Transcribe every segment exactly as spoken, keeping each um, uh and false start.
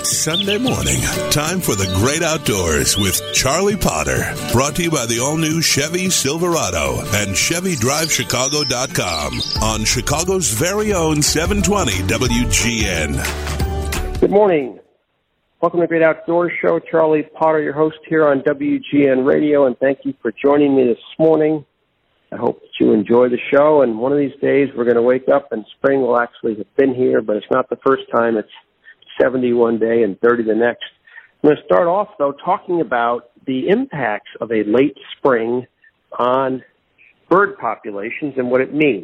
It's Sunday morning. Time for the great outdoors with Charlie Potter. Brought to you by the all-new Chevy Silverado and Chevy Drive Chicago dot com on Chicago's very own seven twenty W G N. Good morning. Welcome to the Great Outdoors Show. Charlie Potter, your host here on W G N Radio, and thank you for joining me this morning. I hope that you enjoy the show, and one of these days we're going to wake up and spring will actually have been here, but it's not the first time. It's seventy one day and thirty the next. I'm going to start off, though, talking about the impacts of a late spring on bird populations and what it means.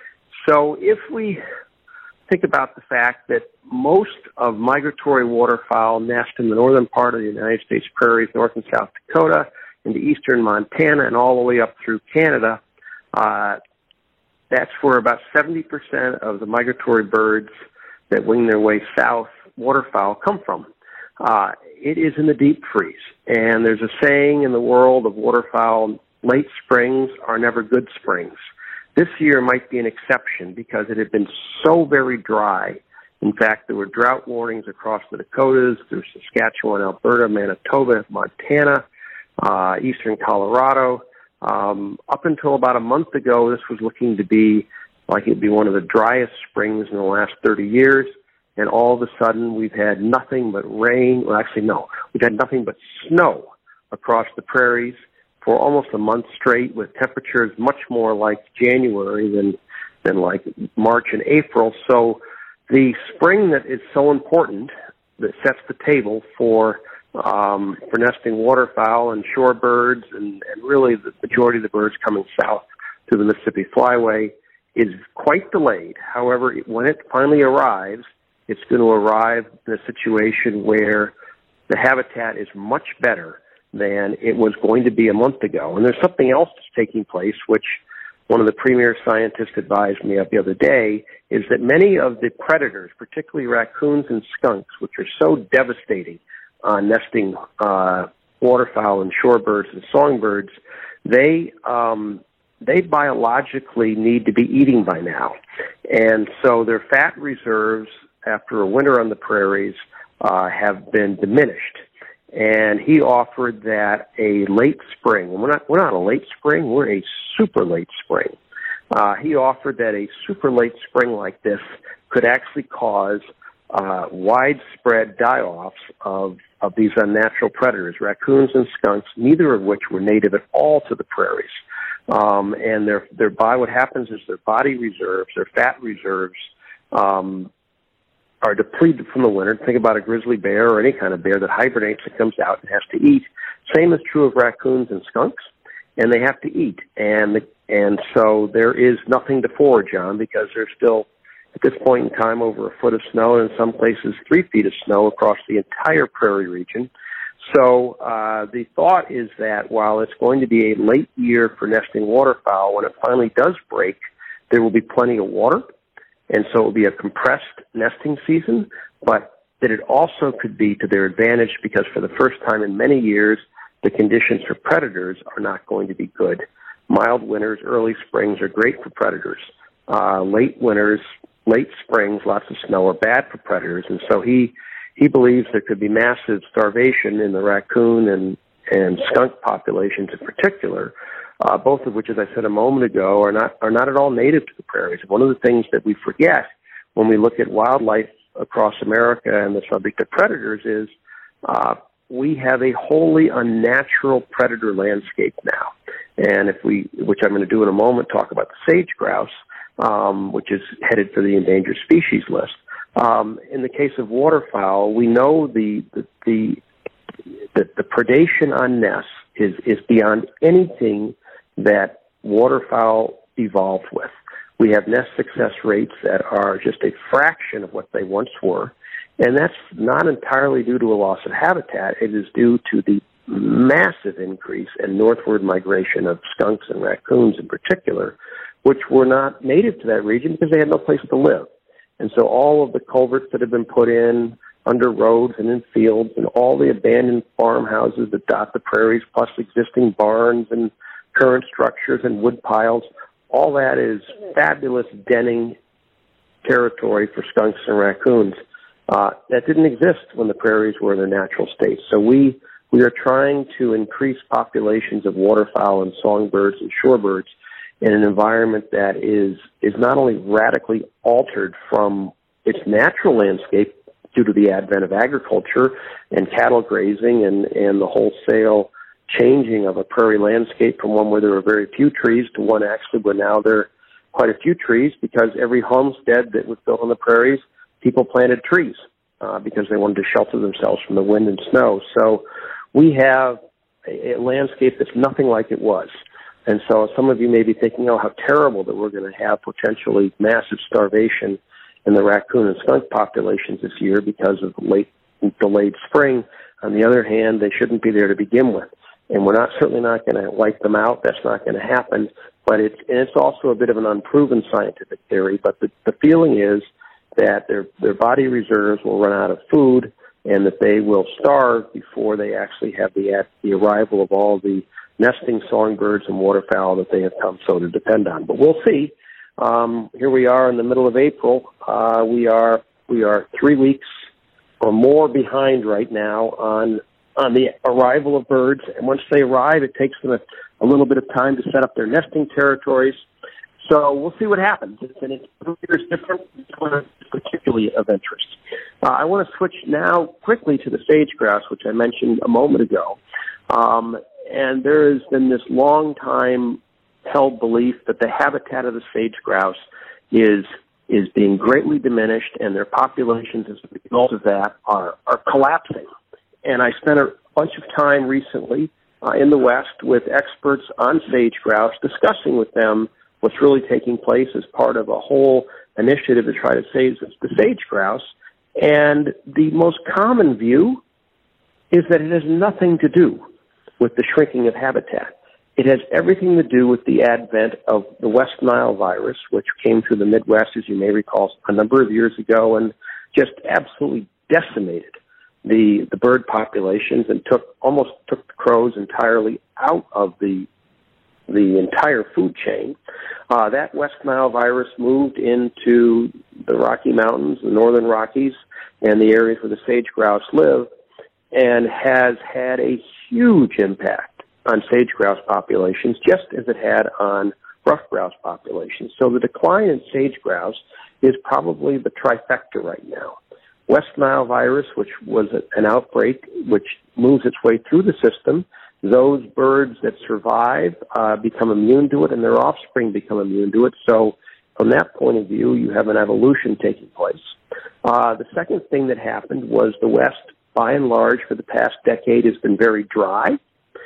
So if we think about the fact that most of migratory waterfowl nest in the northern part of the United States prairies, North and South Dakota, into eastern Montana, and all the way up through Canada, uh, that's where about seventy percent of the migratory birds that wing their way south, waterfowl, come from. Uh, it is in the deep freeze. And there's a saying in the world of waterfowl, late springs are never good springs. This year might be an exception because it had been so very dry. In fact, there were drought warnings across the Dakotas, through Saskatchewan, Alberta, Manitoba, Montana, uh, eastern Colorado. Um, up until about a month ago, this was looking to be like it'd be one of the driest springs in the last thirty years. And all of a sudden, we've had nothing but rain. Well, actually, no. We've had nothing but snow across the prairies for almost a month straight, with temperatures much more like January than than like March and April. So the spring that is so important, that sets the table for um, for nesting waterfowl and shorebirds, and, and really the majority of the birds coming south to the Mississippi Flyway, is quite delayed. However, it, when it finally arrives, it's going to arrive in a situation where the habitat is much better than it was going to be a month ago. And there's something else that's taking place, which one of the premier scientists advised me of the other day, is that many of the predators, particularly raccoons and skunks, which are so devastating on nesting uh, waterfowl and shorebirds and songbirds, they um, they biologically need to be eating by now. And so their fat reserves after a winter on the prairies uh, have been diminished. And he offered that a late spring, we're not, we're not a late spring, we're a super late spring. Uh, he offered that a super late spring like this could actually cause uh, widespread die-offs of, of these unnatural predators, raccoons and skunks, neither of which were native at all to the prairies. Um, and their, their body, what happens is their body reserves, their fat reserves, um, are depleted from the winter. Think about a grizzly bear or any kind of bear that hibernates and comes out and has to eat. Same is true of raccoons and skunks, and they have to eat. And the, and so there is nothing to forage on because there's still, at this point in time, over a foot of snow, and in some places three feet of snow across the entire prairie region. So uh, the thought is that while it's going to be a late year for nesting waterfowl, when it finally does break, there will be plenty of water. And so it will be a compressed nesting season, but that it also could be to their advantage because for the first time in many years, the conditions for predators are not going to be good. Mild winters, early springs are great for predators. Uh, late winters, late springs, lots of snow are bad for predators. And so he, he believes there could be massive starvation in the raccoon and, and skunk populations in particular, Uh, both of which, as I said a moment ago, are not are not at all native to the prairies. One of the things that we forget when we look at wildlife across America and the subject of predators is uh, we have a wholly unnatural predator landscape now. And if we, which I'm going to do in a moment, talk about the sage grouse, um, which is headed for the endangered species list. Um, in the case of waterfowl, we know the the the, the, the predation on nests is is beyond anything that waterfowl evolved with. We have nest success rates that are just a fraction of what they once were, and that's not entirely due to a loss of habitat. It is due to the massive increase in northward migration of skunks and raccoons in particular, which were not native to that region because they had no place to live. And so all of the culverts that have been put in under roads and in fields and all the abandoned farmhouses that dot the prairies, plus existing barns and current structures and wood piles, all that is fabulous denning territory for skunks and raccoons. Uh, that didn't exist when the prairies were in their natural state. So we we are trying to increase populations of waterfowl and songbirds and shorebirds in an environment that is is not only radically altered from its natural landscape due to the advent of agriculture and cattle grazing and, and the wholesale changing of a prairie landscape from one where there were very few trees to one actually where now there are quite a few trees, because every homestead that was built on the prairies, people planted trees uh, because they wanted to shelter themselves from the wind and snow. So we have a, a landscape that's nothing like it was. And so some of you may be thinking, oh, how terrible that we're going to have potentially massive starvation in the raccoon and skunk populations this year because of late delayed spring. On the other hand, they shouldn't be there to begin with. And we're not certainly not going to wipe them out. That's not going to happen. But it's, and it's also a bit of an unproven scientific theory. But the, the feeling is that their, their body reserves will run out of food and that they will starve before they actually have the, the arrival of all the nesting songbirds and waterfowl that they have come so to depend on. But we'll see. Um, here we are in the middle of April. Uh, we are we are three weeks or more behind right now on on the arrival of birds. And once they arrive, it takes them a, a little bit of time to set up their nesting territories. So we'll see what happens. And it's different, it's particularly of interest. Uh, I want to switch now quickly to the sage grouse, which I mentioned a moment ago. Um, and there has been this long time held belief that the habitat of the sage grouse is is being greatly diminished, and their populations as a result of that are, are collapsing. And I spent a bunch of time recently uh, in the West with experts on sage grouse, discussing with them what's really taking place as part of a whole initiative to try to save the sage grouse. And the most common view is that it has nothing to do with the shrinking of habitat. It has everything to do with the advent of the West Nile virus, which came through the Midwest, as you may recall, a number of years ago, and just absolutely decimated the the bird populations and took almost took the crows entirely out of the the entire food chain. Uh, that West Nile virus moved into the Rocky Mountains, the northern Rockies, and the areas where the sage grouse live, and has had a huge impact on sage grouse populations, just as it had on ruffed grouse populations. So the decline in sage grouse is probably the trifecta right now. West Nile virus, which was an outbreak which moves its way through the system, those birds that survive uh, become immune to it, and their offspring become immune to it. So from that point of view, you have an evolution taking place. Uh, the second thing that happened was the West, by and large, for the past decade, has been very dry.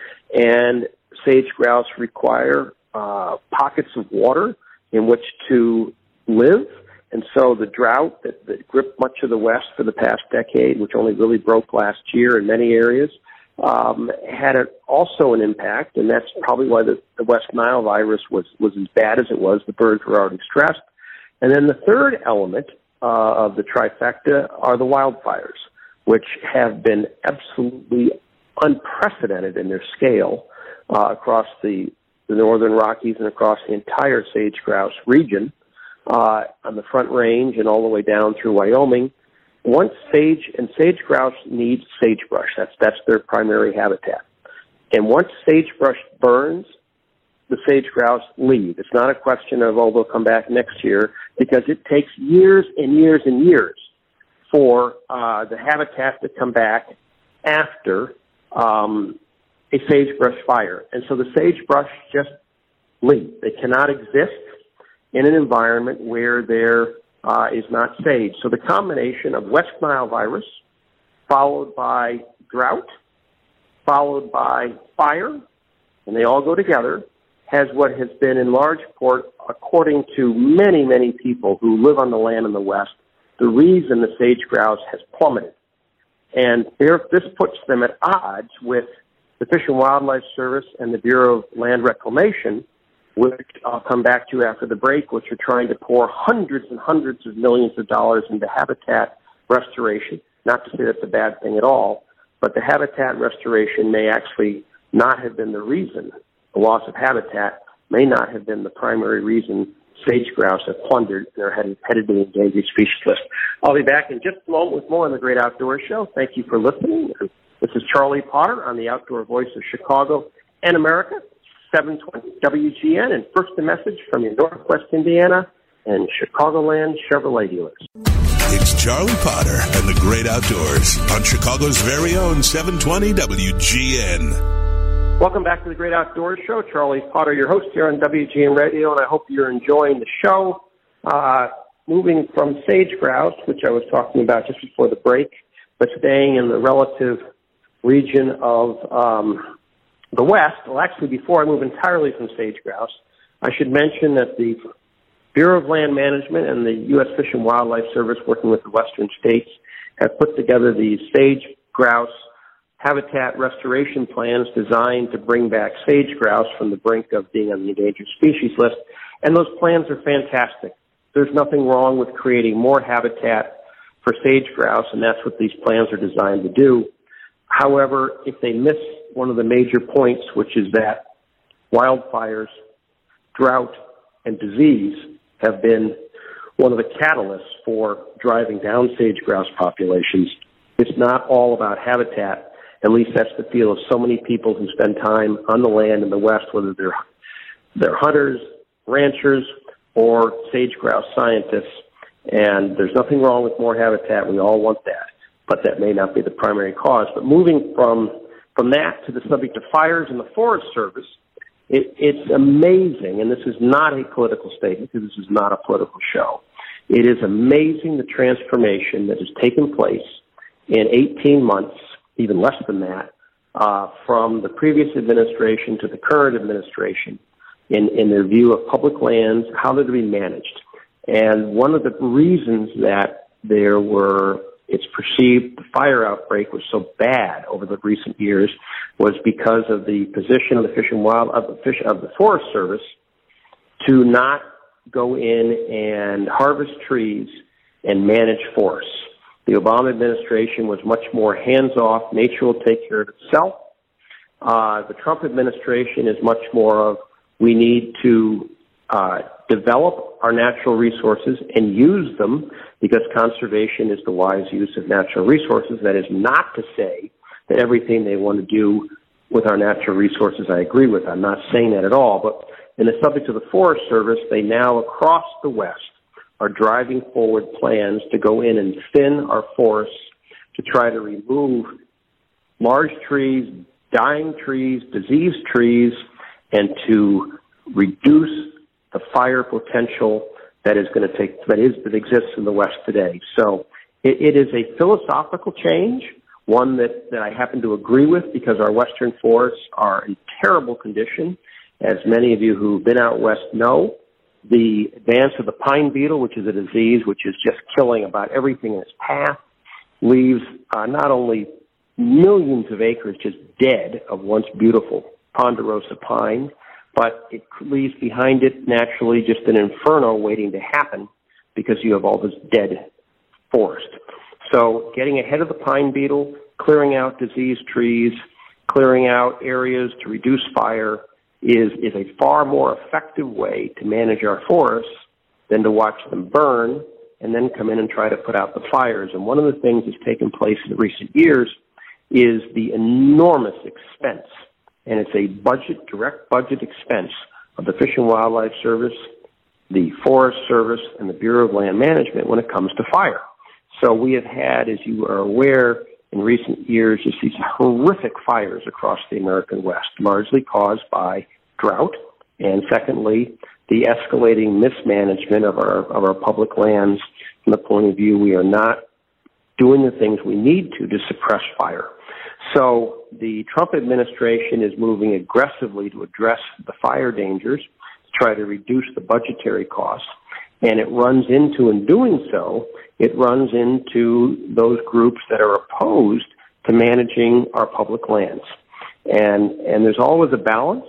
And sage grouse require uh, pockets of water in which to live. And so the drought that, that gripped much of the West for the past decade, which only really broke last year in many areas, um, had a, also an impact. And that's probably why the, the West Nile virus was, was as bad as it was. The birds were already stressed. And then the third element uh, of the trifecta are the wildfires, which have been absolutely unprecedented in their scale uh, across the, the northern Rockies and across the entire sage grouse region, uh, on the Front Range and all the way down through Wyoming. Once sage, and sage grouse needs sagebrush. That's, that's their primary habitat. And once sagebrush burns, the sage grouse leave. It's not a question of, oh, they'll come back next year, because it takes years and years and years for uh, the habitat to come back after um, a sagebrush fire. And so the sagebrush just leave. They cannot exist in an environment where there uh, is not sage. So the combination of West Nile virus, followed by drought, followed by fire, and they all go together, has what has been in large part, according to many, many people who live on the land in the West, the reason the sage grouse has plummeted. And there, this puts them at odds with the Fish and Wildlife Service and the Bureau of Land Reclamation, which I'll come back to after the break, which are trying to pour hundreds and hundreds of millions of dollars into habitat restoration. Not to say that's a bad thing at all, but the habitat restoration may actually not have been the reason. The loss of habitat may not have been the primary reason sage grouse have plundered and are headed, headed to the endangered species list. I'll be back in just a moment with more on the Great Outdoors Show. Thank you for listening. This is Charlie Potter on the Outdoor Voice of Chicago and America, seven twenty W G N, and first a message from your Northwest Indiana and Chicagoland Chevrolet dealers. It's Charlie Potter and the Great Outdoors on Chicago's very own seven twenty W G N. Welcome back to the Great Outdoors Show. Charlie Potter, your host here on W G N Radio, and I hope you're enjoying the show. Uh, moving from sage grouse, which I was talking about just before the break, but staying in the relative region of um, the West. Well, actually, before I move entirely from sage grouse, I should mention that the Bureau of Land Management and the U S Fish and Wildlife Service, working with the western states, have put together these sage grouse habitat restoration plans designed to bring back sage grouse from the brink of being on the endangered species list. And those plans are fantastic. There's nothing wrong with creating more habitat for sage grouse, and that's what these plans are designed to do. However, if they miss one of the major points, which is that wildfires, drought, and disease have been one of the catalysts for driving down sage grouse populations, it's not all about habitat. At least that's the feel of so many people who spend time on the land in the West, whether they're they're hunters, ranchers, or sage grouse scientists. And there's nothing wrong with more habitat. We all want that, but that may not be the primary cause. But moving from from that to the subject of fires in the Forest Service, it, it's amazing, and this is not a political statement because this is not a political show. It is amazing the transformation that has taken place in eighteen months, even less than that, uh, from the previous administration to the current administration in, in their view of public lands, how they're to be managed. And one of the reasons that there were, it's perceived the fire outbreak was so bad over the recent years was because of the position of the Fish and Wild, of the Fish, of the Forest Service to not go in and harvest trees and manage forests. The Obama administration was much more hands-off. Nature will take care of itself. Uh, the Trump administration is much more of, we need to uh, develop our natural resources and use them because conservation is the wise use of natural resources. That is not to say that everything they want to do with our natural resources I agree with. I'm not saying that at all. But in the subject of the Forest Service, they now, across the West, are driving forward plans to go in and thin our forests to try to remove large trees, dying trees, diseased trees, and to reduce the fire potential that is going to take, that is, that exists in the West today. So it, it is a philosophical change, one that, that I happen to agree with because our western forests are in terrible condition. As many of you who've been out west know, the advance of the pine beetle, which is a disease which is just killing about everything in its path, leaves uh, not only millions of acres just dead of once beautiful ponderosa pine, but it leaves behind it naturally just an inferno waiting to happen because you have all this dead forest. So getting ahead of the pine beetle, clearing out diseased trees, clearing out areas to reduce fire, is is a far more effective way to manage our forests than to watch them burn and then come in and try to put out the fires. And one of the things that's taken place in recent years is the enormous expense, and it's a budget, direct budget expense of the Fish and Wildlife Service, the Forest Service, and the Bureau of Land Management when it comes to fire. So we have had, as you are aware, in recent years, just these horrific fires across the American West, largely caused by drought, and secondly, the escalating mismanagement of our of our public lands from the point of view we are not doing the things we need to to suppress fire. So the Trump administration is moving aggressively to address the fire dangers, to try to reduce the budgetary costs, and it runs into, in doing so, it runs into those groups that are opposed to managing our public lands. And, and there's always a balance,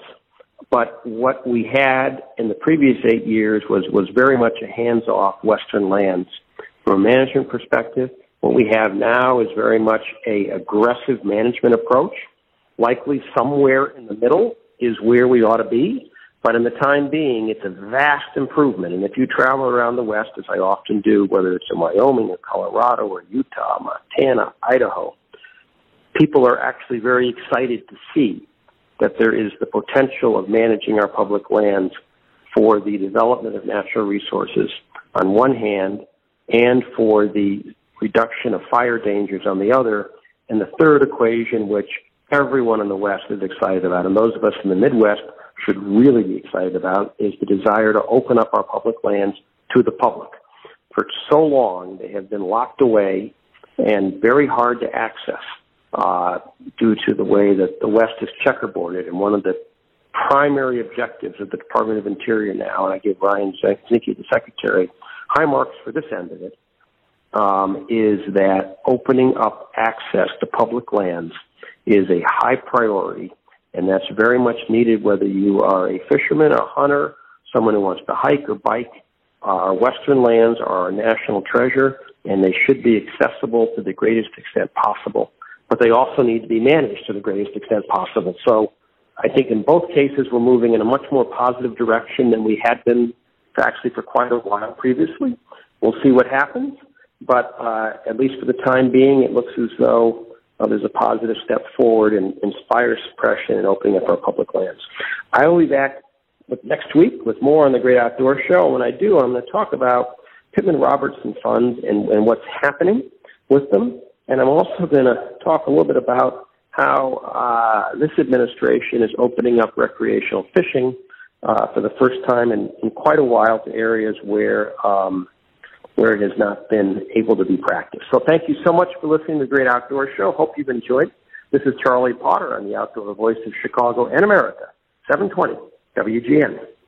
but what we had in the previous eight years was, was very much a hands-off Western lands. From a management perspective, what we have now is very much a aggressive management approach. Likely somewhere in the middle is where we ought to be. But in the time being, it's a vast improvement. And if you travel around the West, as I often do, whether it's in Wyoming or Colorado or Utah, Montana, Idaho, people are actually very excited to see that there is the potential of managing our public lands for the development of natural resources on one hand and for the reduction of fire dangers on the other. And the third equation, which everyone in the West is excited about, and those of us in the Midwest should really be excited about, is the desire to open up our public lands to the public. For so long, they have been locked away and very hard to access uh, due to the way that the West is checkerboarded. And one of the primary objectives of the Department of Interior now, and I give Ryan Zinke, the Secretary, high marks for this end of it, um, is that opening up access to public lands is a high priority. And that's very much needed whether you are a fisherman, a hunter, someone who wants to hike or bike. Our Western lands are our national treasure, and they should be accessible to the greatest extent possible. But they also need to be managed to the greatest extent possible. So I think in both cases we're moving in a much more positive direction than we had been actually for quite a while previously. We'll see what happens. But uh, at least for the time being, it looks as though Uh, there's a positive step forward in, in fire suppression and opening up our public lands. I will be back with, next week with more on the Great Outdoor Show. When I do, I'm going to talk about Pittman Robertson funds and, and what's happening with them. And I'm also going to talk a little bit about how uh, this administration is opening up recreational fishing uh, for the first time in, in quite a while to areas where um, where it has not been able to be practiced. So thank you so much for listening to the Great Outdoor Show. Hope you've enjoyed. This is Charlie Potter on the Outdoor Voice of Chicago and America, seven twenty W G N.